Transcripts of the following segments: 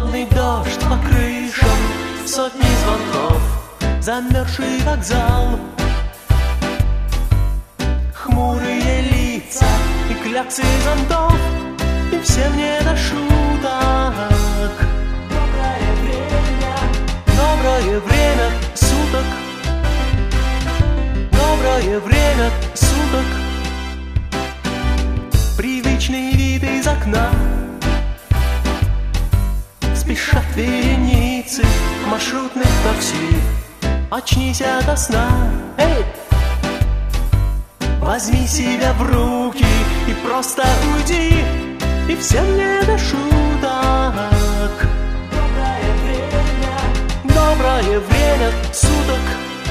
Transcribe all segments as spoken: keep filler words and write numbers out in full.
холодный дождь по крышам, сотни звонков, замерзший вокзал, хмурые лица и кляксы зонтов, и всем не до шуток. Доброе время, доброе время суток, доброе время суток. Привычный вид из окна, спешат вереницы маршрутных такси. Очнись ото сна, эй! Возьми себя в руки и просто уйди, и всем не до шуток. Доброе время, доброе время суток,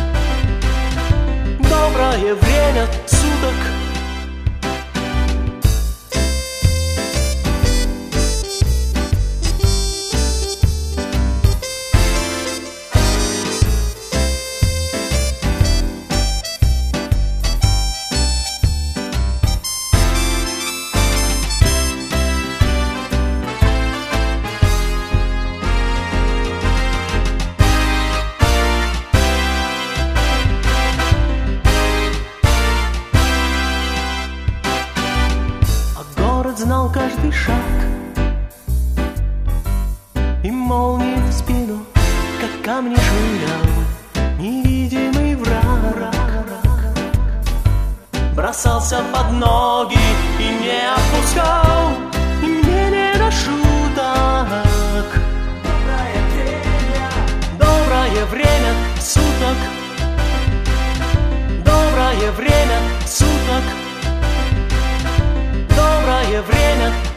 доброе время суток. Знал каждый шаг и молнии в спину, как камни швырял невидимый враг. Бросался под ноги и не отпускал, и мне не до шуток. Доброе время, доброе время суток, доброе время суток, доброе время